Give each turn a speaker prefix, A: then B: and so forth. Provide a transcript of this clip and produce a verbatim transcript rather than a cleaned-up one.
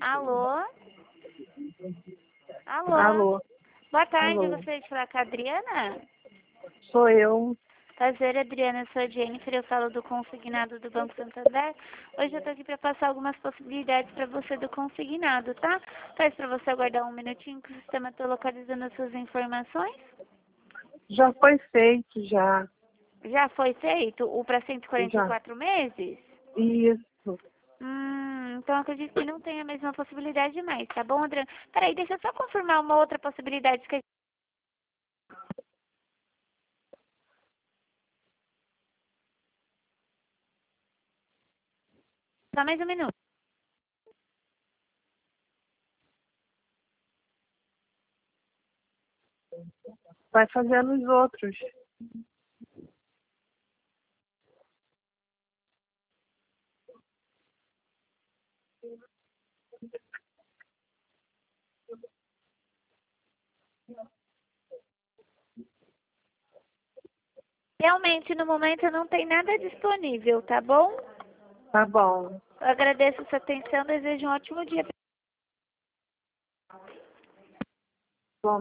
A: Alô? Alô?
B: Alô,
A: Boa tarde,
B: alô.
A: eu gostaria de falar com a Adriana.
B: Sou eu.
A: Prazer, Adriana, eu sou a Jennifer, eu falo do consignado do Banco Santander. Hoje eu tô aqui para passar algumas possibilidades para você do consignado, tá? Faz para você aguardar um minutinho que o sistema está localizando as suas informações.
B: Já foi feito, já.
A: Já foi feito o para cento e quarenta e
B: Já.
A: quatro meses?
B: Isso.
A: Hum, então eu acredito que não tem a mesma possibilidade mais, tá bom, Adriana? Peraí, deixa eu só confirmar uma outra possibilidade que a Só mais um minuto.
B: Vai fazendo os outros.
A: Realmente, no momento não tem nada disponível, tá bom?
B: Tá bom.
A: Eu agradeço a sua atenção, desejo um ótimo dia.